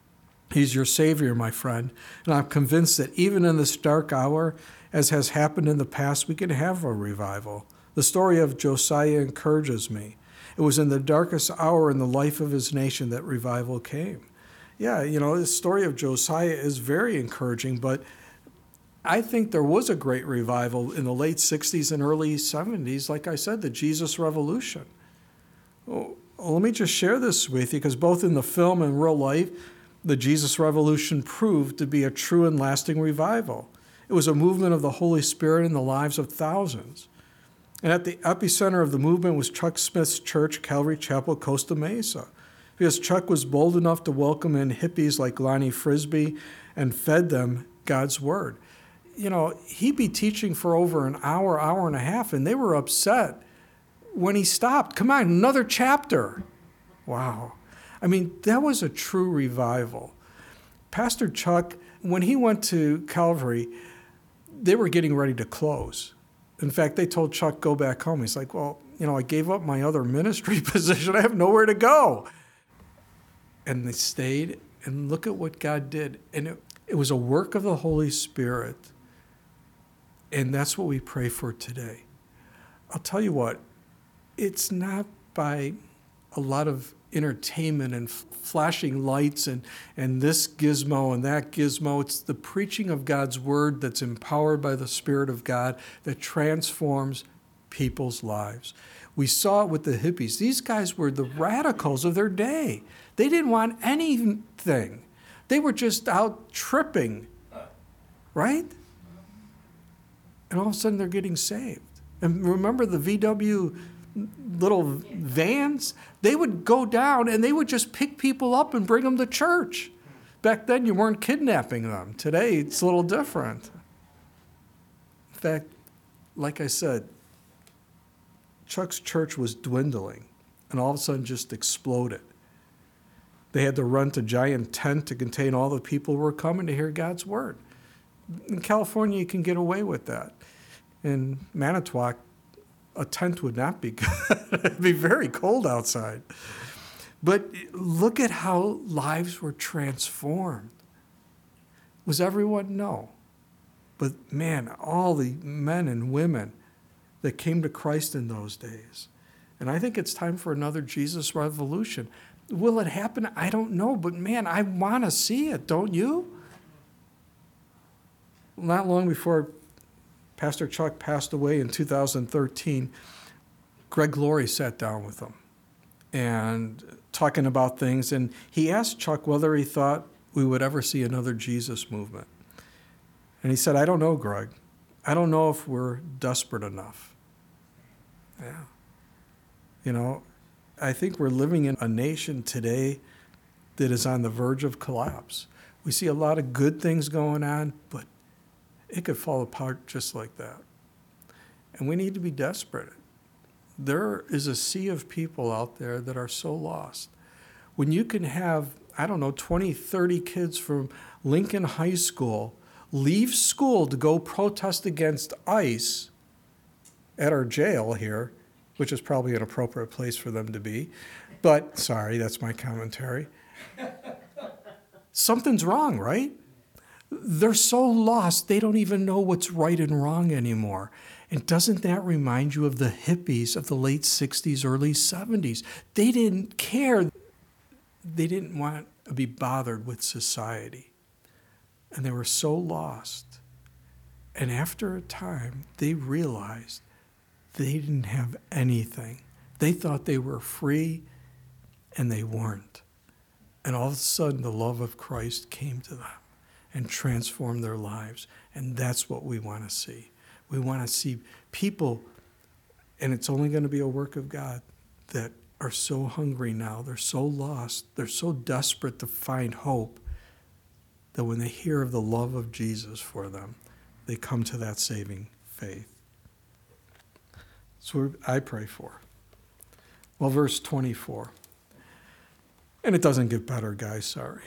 He's your Savior, my friend, and I'm convinced that even in this dark hour, as has happened in the past, we can have a revival. The story of Josiah encourages me. It was in the darkest hour in the life of his nation that revival came. Yeah, you know, the story of Josiah is very encouraging, but I think there was a great revival in the late sixties and early seventies, like I said, the Jesus Revolution. Well, let me just share this with you, because both in the film and real life, the Jesus Revolution proved to be a true and lasting revival. It was a movement of the Holy Spirit in the lives of thousands. And at the epicenter of the movement was Chuck Smith's church, Calvary Chapel, Costa Mesa, because Chuck was bold enough to welcome in hippies like Lonnie Frisbee and fed them God's word. You know, he'd be teaching for over an hour, hour and a half, and they were upset when he stopped. Come on, another chapter. Wow. I mean, that was a true revival. Pastor Chuck, when he went to Calvary, they were getting ready to close. In fact, they told Chuck, go back home. He's like, well, you know, I gave up my other ministry position. I have nowhere to go. And they stayed, and look at what God did. And it, it was a work of the Holy Spirit. And that's what we pray for today. I'll tell you what, it's not by a lot of entertainment and f- flashing lights and, and this gizmo and that gizmo. It's the preaching of God's word that's empowered by the Spirit of God that transforms people's lives. We saw it with the hippies. These guys were the radicals of their day. They didn't want anything. They were just out tripping, right? And all of a sudden they're getting saved. And remember the V W little vans? They would go down and they would just pick people up and bring them to church. Back then you weren't kidnapping them. Today it's a little different. In fact, like I said, Chuck's church was dwindling and all of a sudden just exploded. They had to rent a giant tent to contain all the people who were coming to hear God's word. In California, you can get away with that. In Manitowoc, a tent would not be good. It'd be very cold outside. But look at how lives were transformed. Was everyone? No. But man, all the men and women that came to Christ in those days. And I think it's time for another Jesus revolution. Will it happen? I don't know. But man, I want to see it, don't you? Not long before Pastor Chuck passed away in two thousand thirteen, Greg Laurie sat down with him and talking about things. And he asked Chuck whether he thought we would ever see another Jesus movement. And he said, I don't know, Greg. I don't know if we're desperate enough. Yeah. You know, I think we're living in a nation today that is on the verge of collapse. We see a lot of good things going on, but it could fall apart just like that. And we need to be desperate. There is a sea of people out there that are so lost. When you can have, I don't know, twenty, thirty kids from Lincoln High School leave school to go protest against ICE at our jail here, which is probably an appropriate place for them to be. But, sorry, that's my commentary. Something's wrong, right? They're so lost, they don't even know what's right and wrong anymore. And doesn't that remind you of the hippies of the late sixties, early seventies? They didn't care. They didn't want to be bothered with society. And they were so lost. And after a time, they realized they didn't have anything. They thought they were free, and they weren't. And all of a sudden, the love of Christ came to them and transformed their lives. And that's what we want to see. We want to see people, and it's only going to be a work of God, that are so hungry now. They're so lost. They're so desperate to find hope that when they hear of the love of Jesus for them, they come to that saving faith. That's what I pray for. Well, verse twenty-four. And it doesn't get better, guys, sorry.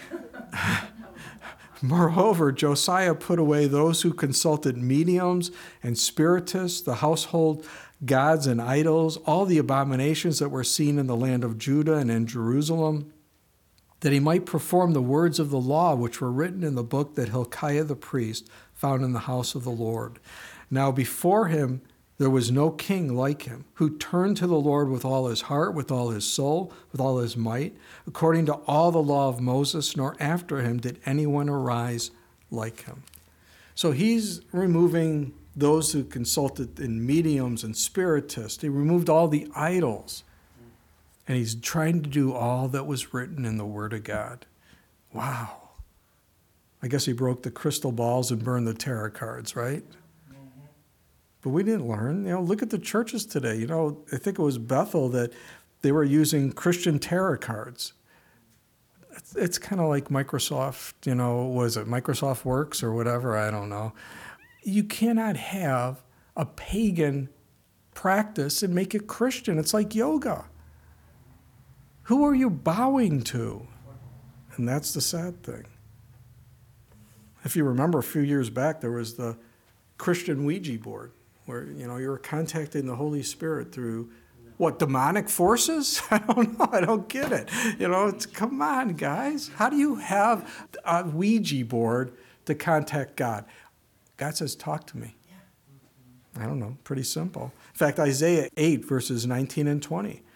Moreover, Josiah put away those who consulted mediums and spiritists, the household gods and idols, all the abominations that were seen in the land of Judah and in Jerusalem, that he might perform the words of the law which were written in the book that Hilkiah the priest found in the house of the Lord. Now before him there was no king like him, who turned to the Lord with all his heart, with all his soul, with all his might, according to all the law of Moses, nor after him did anyone arise like him. So he's removing those who consulted in mediums and spiritists. He removed all the idols. And he's trying to do all that was written in the Word of God. Wow. I guess he broke the crystal balls and burned the tarot cards, right? But we didn't learn. You know, look at the churches today. You know, I think it was Bethel that they were using Christian tarot cards. It's, it's kind of like Microsoft, you know, was it Microsoft Works or whatever? I don't know. You cannot have a pagan practice and make it Christian. It's like yoga. Who are you bowing to? And that's the sad thing. If you remember a few years back, there was the Christian Ouija board, where, you know, you were contacting the Holy Spirit through, what, demonic forces? I don't know. I don't get it. You know, it's, come on, guys. How do you have a Ouija board to contact God? God says, talk to me. I don't know. Pretty simple. In fact, Isaiah eight, verses nineteen and twenty.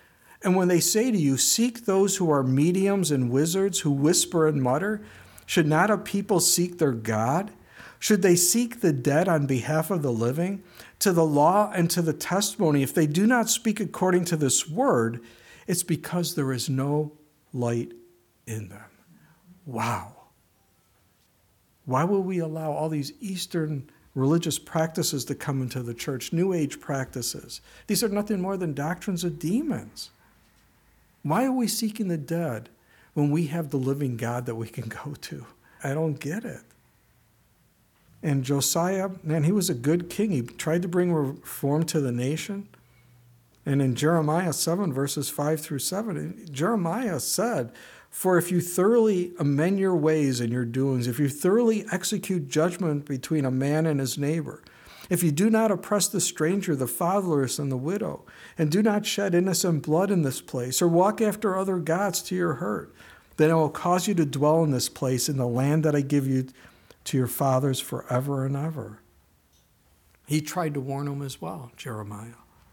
And when they say to you, seek those who are mediums and wizards who whisper and mutter, should not a people seek their God? Should they seek the dead on behalf of the living? To the law and to the testimony, if they do not speak according to this word, it's because there is no light in them. Wow. Why will we allow all these Eastern religious practices to come into the church, New Age practices? These are nothing more than doctrines of demons. Why are we seeking the dead when we have the living God that we can go to? I don't get it. And Josiah, man, he was a good king. He tried to bring reform to the nation. And in Jeremiah seven, verses five through seven, Jeremiah said, for if you thoroughly amend your ways and your doings, if you thoroughly execute judgment between a man and his neighbor, if you do not oppress the stranger, the fatherless, and the widow, and do not shed innocent blood in this place, or walk after other gods to your hurt, then I will cause you to dwell in this place, in the land that I give you to your fathers forever and ever. He tried to warn them as well, Jeremiah.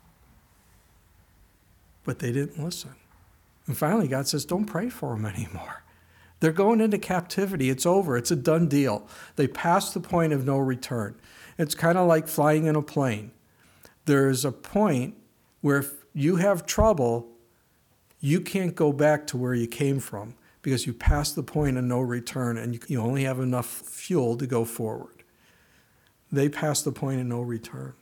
But they didn't listen. And finally, God says, don't pray for them anymore. They're going into captivity. It's over. It's a done deal. They passed the point of no return. It's kind of like flying in a plane. There's a point where if you have trouble, you can't go back to where you came from because you passed the point of no return and you only have enough fuel to go forward. They passed the point of no return.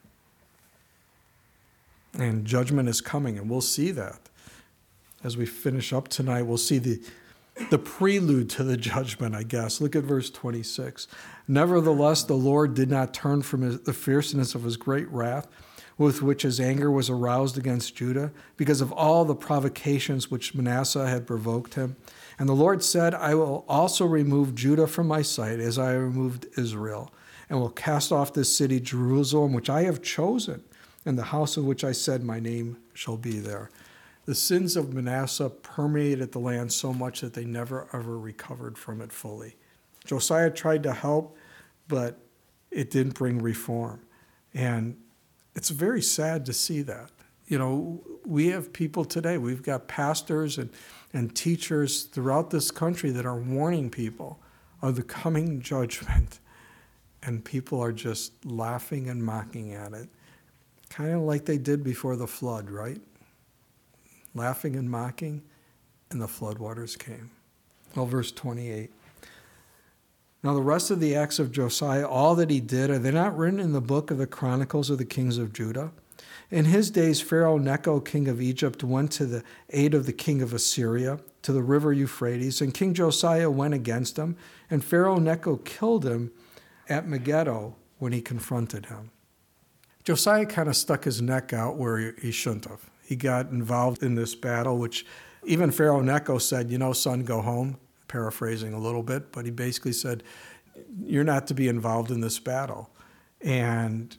And judgment is coming, and we'll see that. As we finish up tonight, we'll see the, the prelude to the judgment, I guess. Look at verse twenty-six. Nevertheless, the Lord did not turn from his, the fierceness of his great wrath, with which his anger was aroused against Judah, because of all the provocations which Manasseh had provoked him. And the Lord said, I will also remove Judah from my sight, as I removed Israel, and will cast off this city, Jerusalem, which I have chosen, and the house of which I said my name shall be there. The sins of Manasseh permeated the land so much that they never ever recovered from it fully. Josiah tried to help, but it didn't bring reform. And it's very sad to see that. You know, we have people today, we've got pastors and, and teachers throughout this country that are warning people of the coming judgment. And people are just laughing and mocking at it. Kind of like they did before the flood, right? Laughing and mocking, and the floodwaters came. Well, verse twenty-eight. Now the rest of the acts of Josiah, all that he did, are they not written in the book of the Chronicles of the kings of Judah? In his days, Pharaoh Necho, king of Egypt, went to the aid of the king of Assyria, to the river Euphrates, and King Josiah went against him, and Pharaoh Necho killed him at Megiddo when he confronted him. Josiah kind of stuck his neck out where he shouldn't have. He got involved in this battle, which even Pharaoh Necho said, you know, son, go home, paraphrasing a little bit, but he basically said, you're not to be involved in this battle. And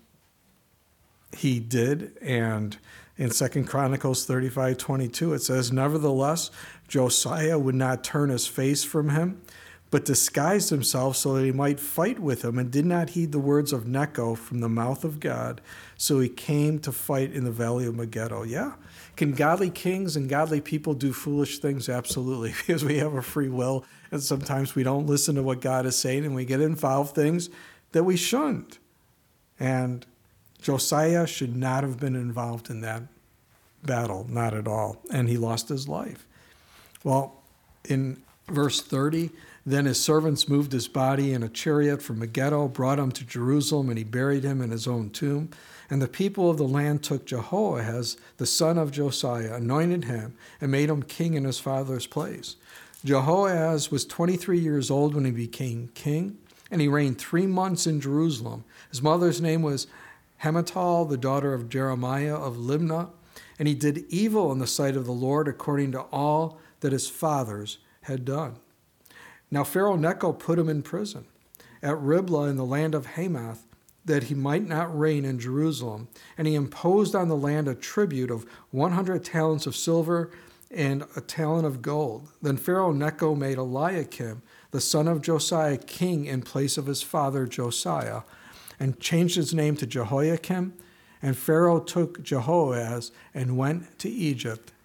he did, and in Second Chronicles thirty-five twenty-two, it says, nevertheless, Josiah would not turn his face from him, but disguised himself so that he might fight with him, and did not heed the words of Necho from the mouth of God. So he came to fight in the valley of Megiddo. Yeah. Can godly kings and godly people do foolish things? Absolutely, because we have a free will, and sometimes we don't listen to what God is saying, and we get involved in things that we shouldn't. And Josiah should not have been involved in that battle, not at all, and he lost his life. Well, in verse thirty, then his servants moved his body in a chariot from Megiddo, brought him to Jerusalem, and he buried him in his own tomb. And the people of the land took Jehoahaz, the son of Josiah, anointed him, and made him king in his father's place. Jehoahaz was twenty-three years old when he became king, and he reigned three months in Jerusalem. His mother's name was Hamutal, the daughter of Jeremiah of Libnah, and he did evil in the sight of the Lord according to all that his fathers had done. Now Pharaoh Necho put him in prison at Riblah in the land of Hamath, that he might not reign in Jerusalem. And he imposed on the land a tribute of one hundred talents of silver and a talent of gold. Then Pharaoh Necho made Eliakim, the son of Josiah, king in place of his father Josiah, and changed his name to Jehoiakim. And Pharaoh took Jehoahaz and went to Egypt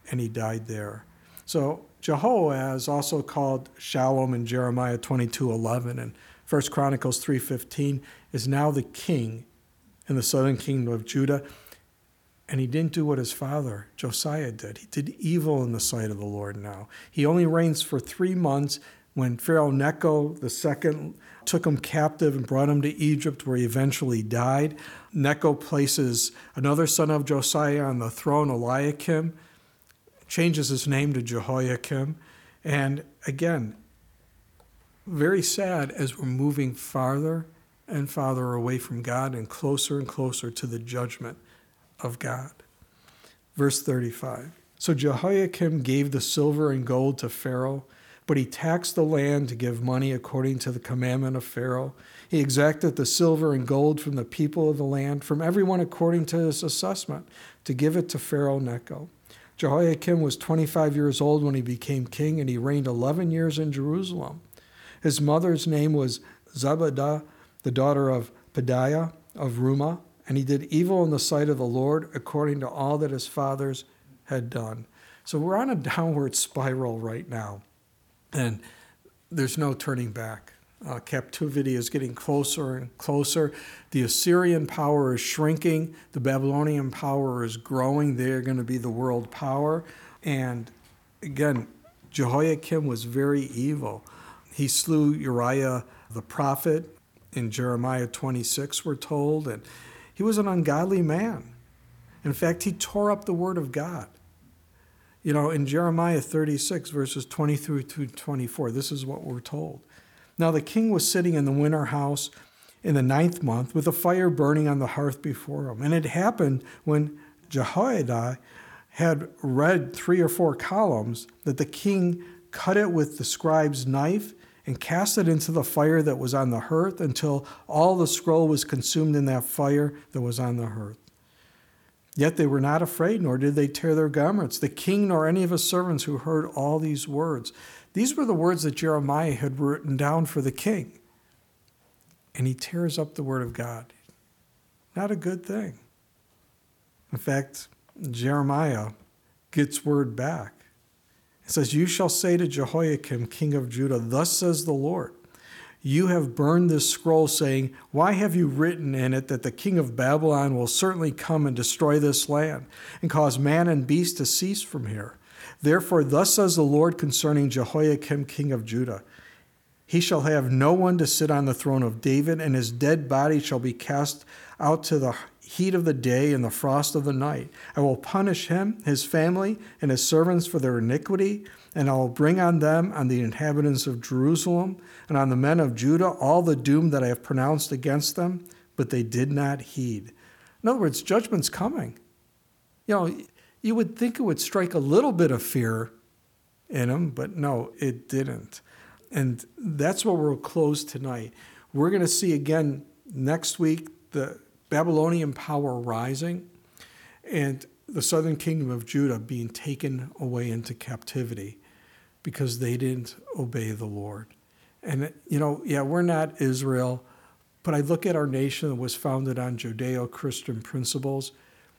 and he died there. So Jehoahaz, also called Shallum in Jeremiah twenty-two eleven and First Chronicles three fifteen, is now the king in the southern kingdom of Judah. And he didn't do what his father Josiah did. He did evil in the sight of the Lord now. He only reigns for three months when Pharaoh Necho the second took him captive and brought him to Egypt, where he eventually died. Necho places another son of Josiah on the throne, Eliakim, changes his name to Jehoiakim. And again, very sad as we're moving farther and farther away from God and closer and closer to the judgment of God. Verse thirty-five. So Jehoiakim gave the silver and gold to Pharaoh, but he taxed the land to give money according to the commandment of Pharaoh. He exacted the silver and gold from the people of the land, from everyone according to his assessment, to give it to Pharaoh Necho. Jehoiakim was twenty-five years old when he became king, and he reigned eleven years in Jerusalem. His mother's name was Zebudah, the daughter of Pedaiah of Rumah, and he did evil in the sight of the Lord according to all that his fathers had done. So we're on a downward spiral right now, and there's no turning back. Uh, captivity is getting closer and closer. The Assyrian power is shrinking. The Babylonian power is growing. They're going to be the world power. And again, Jehoiakim was very evil. He slew Uriah the prophet in Jeremiah twenty-six, we're told, and he was an ungodly man. In fact, he tore up the word of God. You know, in Jeremiah thirty-six, verses twenty through to twenty-four, this is what we're told. Now the king was sitting in the winter house in the ninth month with a fire burning on the hearth before him. And it happened when Jehoiada had read three or four columns that the king cut it with the scribe's knife and cast it into the fire that was on the hearth until all the scroll was consumed in that fire that was on the hearth. Yet they were not afraid, nor did they tear their garments, the king nor any of his servants who heard all these words. These were the words that Jeremiah had written down for the king. And he tears up the word of God. Not a good thing. In fact, Jeremiah gets word back. It says, "You shall say to Jehoiakim, king of Judah, thus says the Lord, you have burned this scroll, saying, why have you written in it that the king of Babylon will certainly come and destroy this land and cause man and beast to cease from here? Therefore, thus says the Lord concerning Jehoiakim, king of Judah, he shall have no one to sit on the throne of David, and his dead body shall be cast out to the heat of the day and the frost of the night. I will punish him, his family, and his servants for their iniquity, and I will bring on them, on the inhabitants of Jerusalem, and on the men of Judah, all the doom that I have pronounced against them, but they did not heed." In other words, judgment's coming. You know, you would think it would strike a little bit of fear in them, but no, it didn't. And that's where we'll close tonight. We're going to see again next week the Babylonian power rising and the southern kingdom of Judah being taken away into captivity because they didn't obey the Lord. And, you know, yeah, we're not Israel, but I look at our nation that was founded on Judeo-Christian principles,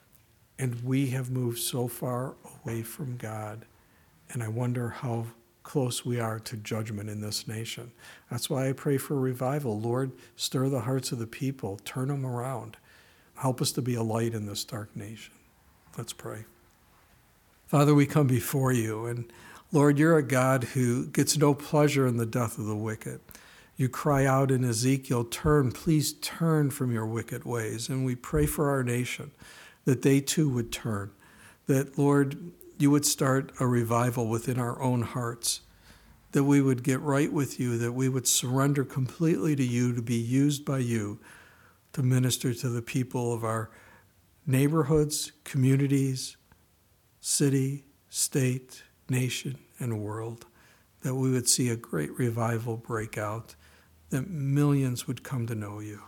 and we have moved so far away from God. And I wonder how close we are to judgment in this nation. That's why I pray for revival. Lord, stir the hearts of the people, turn them around. Help us to be a light in this dark nation. Let's pray. Father, we come before you, and Lord, you're a God who gets no pleasure in the death of the wicked. You cry out in Ezekiel, turn, please turn from your wicked ways. And we pray for our nation that they too would turn, that, Lord, you would start a revival within our own hearts, that we would get right with you, that we would surrender completely to you to be used by you to minister to the people of our neighborhoods, communities, city, state, nation, and world, that we would see a great revival break out, that millions would come to know you.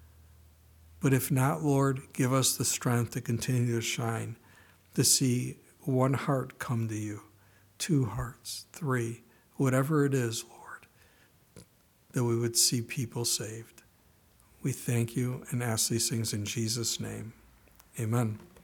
But if not, Lord, give us the strength to continue to shine, to see one heart come to you, two hearts, three, whatever it is, Lord, that we would see people saved. We thank you and ask these things in Jesus' name. Amen.